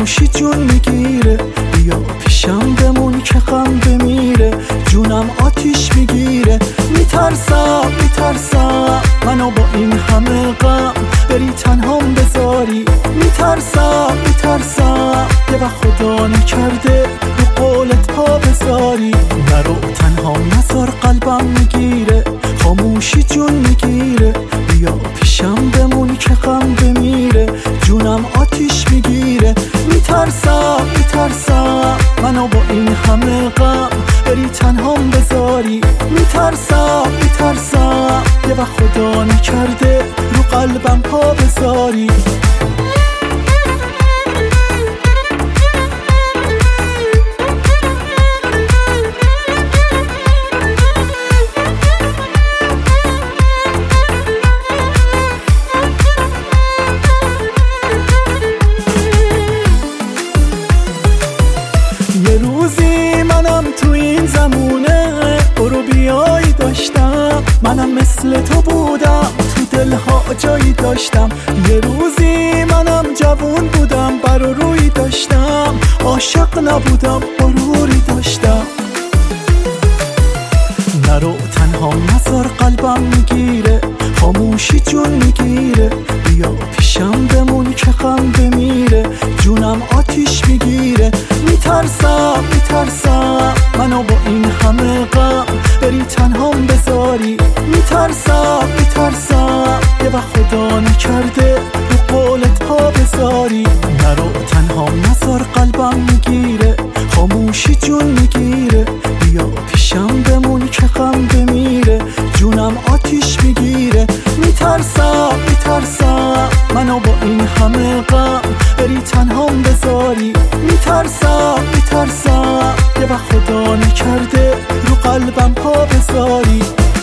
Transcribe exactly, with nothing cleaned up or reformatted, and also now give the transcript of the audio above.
خاموشی جون میگیره. بیا پیشم بمون که غم بمیره، جونم آتیش میگیره. میترسم میترسم منو با این همه غم بری تنهام بذاری. میترسم میترسم یه وقت خدا نکرده رو قولت پا بذاری. نرو تنهام نذار قلبم میگیره، خاموشی جون میگیره. بیا پیشم بمون که غم بمیره، جونم آتیش میگیره. میترسم میترسم منو با این همه غم بری تنهام بذاری. میترسم میترسم یه وقت خدا نکرده رو قلبم پا بذاری. یه روزی منم تو این زمونه برو بیایی داشتم، منم مثل تو بودم تو دلها جایی داشتم. یه روزی منم جوون بودم بر و روی داشتم، عاشق نبودم غروری داشتم. نرو تنها نذار قلبم میگیره، خاموشی جون میگیره. بیا پیشم بمون که غم بمیره، جونم آتیش میگیره. میترسم میترسم منو با این همه غم بری تنهام بذاری. میترسم میترسم یه وقت خدا نکرده رو قولت پا بذاری. نرو تنهام نذار قلبم میگیره، خاموشی جون میگیره. بیا پیشم بمون که غم بمیره، جونم آتیش میگیره. میترسم میترسم منو با این همه غم بری تنهام بذاری. میترسم میترسم یه وقت خدا نکرده رو قلبم پا بذاری.